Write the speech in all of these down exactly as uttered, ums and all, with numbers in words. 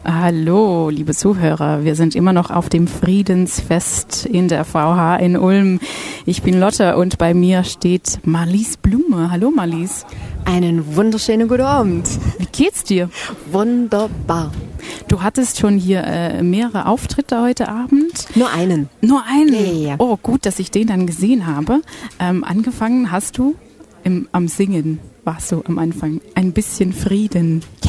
Hallo, liebe Zuhörer. Wir sind immer noch auf dem Friedensfest in der V H in Ulm. Ich bin Lotte und bei mir steht Marlies Blume. Hallo Marlies. Einen wunderschönen guten Abend. Wie geht's dir? Wunderbar. Du hattest schon hier äh, mehrere Auftritte heute Abend. Nur einen. Nur einen? Ja, ja, ja. Oh, gut, dass ich den dann gesehen habe. Ähm, angefangen hast du im, am Singen, warst du am Anfang. Ein bisschen Frieden. Ja.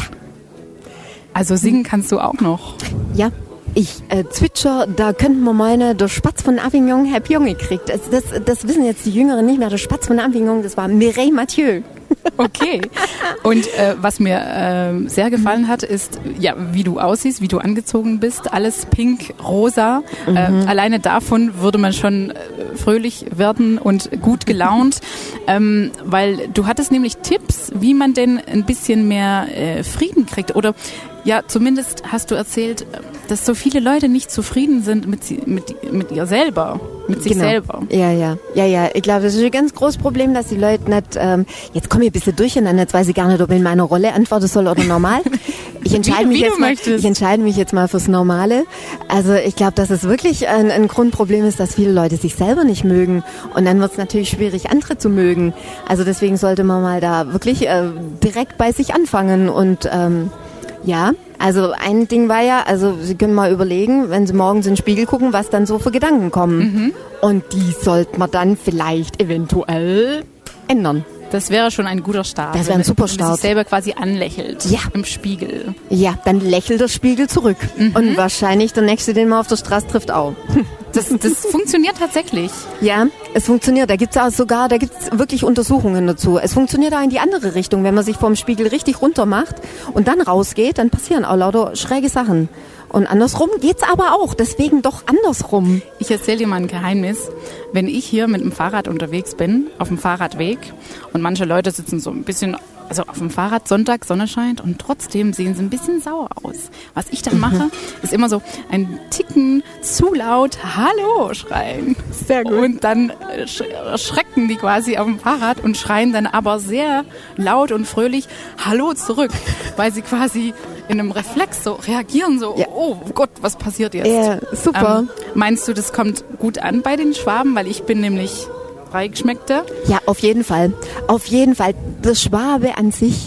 Also singen kannst du auch noch. Ja, ich äh, zwitscher, da könnten wir meinen, der Spatz von Avignon hat Junge gekriegt. Das, das, das wissen jetzt die Jüngeren nicht mehr. Der Spatz von Avignon, das war Mireille Mathieu. Okay. Und äh, was mir äh, sehr gefallen hat, ist, ja, wie du aussiehst, wie du angezogen bist. Alles pink, rosa. Mhm. Äh, alleine davon würde man schon äh, fröhlich werden und gut gelaunt. ähm, weil du hattest nämlich Tipps, wie man denn ein bisschen mehr äh, Frieden kriegt. Oder ja, zumindest hast du erzählt, dass so viele Leute nicht zufrieden sind mit, sie, mit, mit ihr selber, mit sich genau. selber. Ja, ja, ja, ja. Ich glaube, das ist ein ganz großes Problem, dass die Leute nicht, ähm, jetzt komme ich ein bisschen durcheinander, jetzt weiß ich gar nicht, ob ich in meiner Rolle antworten soll oder normal. Ich entscheide, wie, mich wie jetzt mal, ich entscheide mich jetzt mal fürs Normale. Also ich glaube, dass es wirklich ein, ein Grundproblem ist, dass viele Leute sich selber nicht mögen. Und dann wird es natürlich schwierig, andere zu mögen. Also deswegen sollte man mal da wirklich äh, direkt bei sich anfangen und ähm, ja, also ein Ding war ja, also Sie können mal überlegen, wenn Sie morgens in den Spiegel gucken, was dann so für Gedanken kommen. Mhm. Und die sollte man dann vielleicht eventuell ändern. Das wäre schon ein guter Start. Das wäre ein super Start. Wenn man sich selber quasi anlächelt. Ja. Im Spiegel. Ja, dann lächelt der Spiegel zurück. Mhm. Und wahrscheinlich der Nächste, den man auf der Straße trifft, auch. Das, das funktioniert tatsächlich. Ja, es funktioniert. Da gibt's auch sogar, da gibt's wirklich Untersuchungen dazu. Es funktioniert auch in die andere Richtung. Wenn man sich vom Spiegel richtig runter macht und dann rausgeht, dann passieren auch lauter schräge Sachen. Und andersrum geht's aber auch. Deswegen doch andersrum. Ich erzähle dir mal ein Geheimnis. Wenn ich hier mit dem Fahrrad unterwegs bin, auf dem Fahrradweg, und manche Leute sitzen so ein bisschen, also auf dem Fahrrad, Sonntag, Sonne scheint, und trotzdem sehen sie ein bisschen sauer aus. Was ich dann mache, ist immer so ein Ticken zu laut Hallo schreien. Sehr gut. Und dann schrecken die quasi auf dem Fahrrad und schreien dann aber sehr laut und fröhlich Hallo zurück, weil sie quasi in einem Reflex so reagieren, so, ja. Oh Gott, was passiert jetzt? Ja, super. Ähm, meinst du, das kommt gut an bei den Schwaben? Weil ich bin nämlich Freigeschmeckte. Ja, auf jeden Fall. Auf jeden Fall. Der Schwabe an sich,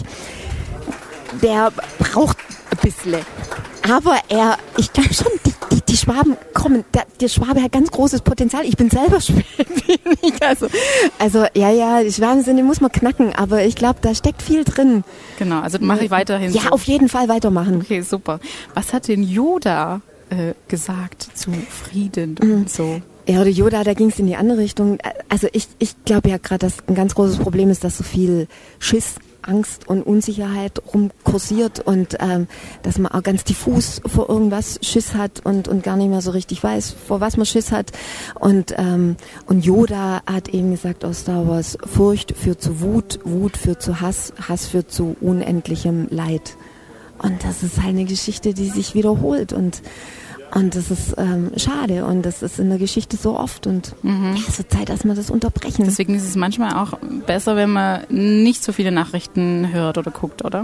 der braucht ein bisschen. Aber er, ich glaube schon, die, die, die Schwaben kommen, der, der Schwabe hat ganz großes Potenzial. Ich bin selber Schwäbin. Also, also, ja, ja, die Schwaben sind, die muss man knacken, aber ich glaube, da steckt viel drin. Genau, also mache ich weiterhin Ja, so. auf jeden Fall weitermachen. Okay, super. Was hat denn Yoda äh, gesagt zu Frieden und mhm. so? Ja, der Yoda, da ging es in die andere Richtung. Also ich, ich glaube ja gerade, dass ein ganz großes Problem ist, dass so viel Schiss, Angst und Unsicherheit rumkursiert und ähm, dass man auch ganz diffus vor irgendwas Schiss hat und, und gar nicht mehr so richtig weiß, vor was man Schiss hat. Und, ähm, und Yoda hat eben gesagt aus Star Wars, Furcht führt zu Wut, Wut führt zu Hass, Hass führt zu unendlichem Leid. Und das ist halt eine Geschichte, die sich wiederholt und Und das ist ähm, schade und das ist in der Geschichte so oft und mhm. ja, es wird Zeit, dass wir das unterbrechen. Deswegen ist es manchmal auch besser, wenn man nicht so viele Nachrichten hört oder guckt, oder?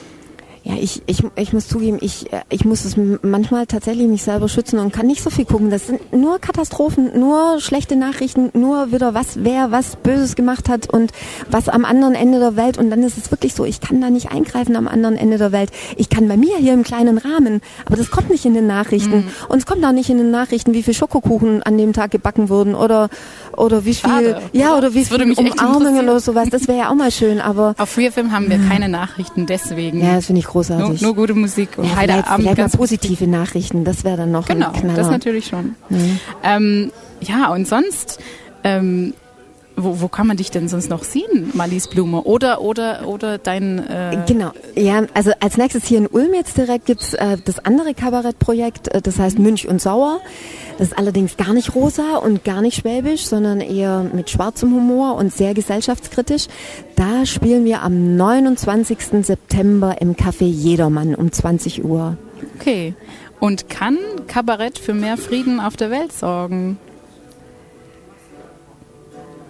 Ja, ich, ich, ich muss zugeben, ich, ich muss es manchmal tatsächlich mich selber schützen und kann nicht so viel gucken. Das sind nur Katastrophen, nur schlechte Nachrichten, nur wieder was, wer was Böses gemacht hat und was am anderen Ende der Welt. Und dann ist es wirklich so, ich kann da nicht eingreifen am anderen Ende der Welt. Ich kann bei mir hier im kleinen Rahmen, aber das kommt nicht in den Nachrichten. Mhm. Und es kommt auch nicht in den Nachrichten, wie viel Schokokuchen an dem Tag gebacken wurden oder, oder wie viel, Schade, ja, oder, oder wie viel Umarmungen oder sowas. Das wäre ja auch mal schön, aber. Auf Free F M haben wir keine Nachrichten, deswegen. Ja, das finde ich großartig. Nur, nur gute Musik und ja, Heideabend. Vielleicht mal positive Nachrichten, das wäre dann noch genau, ein Knaller. Das natürlich schon. Mhm. Ähm, ja, und sonst, ähm, wo, wo kann man dich denn sonst noch sehen, Marlies Blume? Oder oder oder dein... Äh genau, ja, also als nächstes hier in Ulm jetzt direkt gibt's äh, das andere Kabarettprojekt, äh, das heißt Münch und Sauer. Das ist allerdings gar nicht rosa und gar nicht schwäbisch, sondern eher mit schwarzem Humor und sehr gesellschaftskritisch. Da spielen wir am neunundzwanzigsten September im Café Jedermann um zwanzig Uhr. Okay. Und kann Kabarett für mehr Frieden auf der Welt sorgen?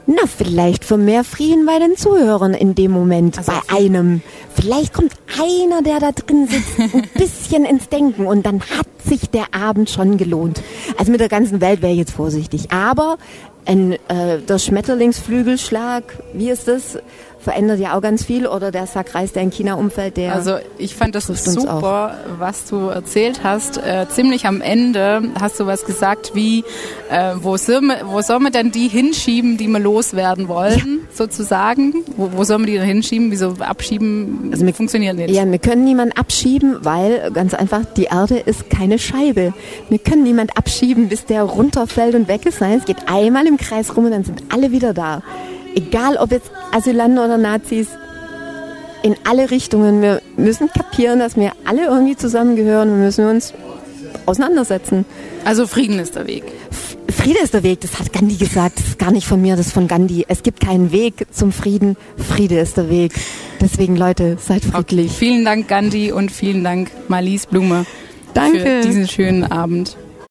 Na, vielleicht für mehr Frieden bei den Zuhörern in dem Moment, also bei einem. Vielleicht kommt einer, der da drin sitzt, ein bisschen ins Denken und dann hat sich der Abend schon gelohnt. Also mit der ganzen Welt wäre ich jetzt vorsichtig. Aber ein, äh, der Schmetterlingsflügelschlag, wie ist das? Verändert ja auch ganz viel, oder der Sackreis, der in China umfällt, der... Also ich fand das super, was du erzählt hast. Äh, ziemlich am Ende hast du was gesagt wie, äh, wo, soll man, wo soll man denn die hinschieben, die wir loswerden wollen, ja. sozusagen? Wo, wo soll man die denn hinschieben? Wieso abschieben? Also wir, funktioniert nicht. Ja, wir können niemanden abschieben, weil ganz einfach, die Erde ist keine Scheibe. Wir können niemanden abschieben, bis der runterfällt und weg ist. Nein, es geht einmal im Kreis rum und dann sind alle wieder da. Egal, ob jetzt Asylanten oder Nazis, in alle Richtungen. Wir müssen kapieren, dass wir alle irgendwie zusammengehören und müssen uns auseinandersetzen. Also Frieden ist der Weg. Friede ist der Weg, das hat Gandhi gesagt. Das ist gar nicht von mir, das ist von Gandhi. Es gibt keinen Weg zum Frieden. Friede ist der Weg. Deswegen, Leute, seid friedlich. Okay. Vielen Dank, Gandhi, und vielen Dank, Marlies Blume, Danke. für diesen schönen Abend.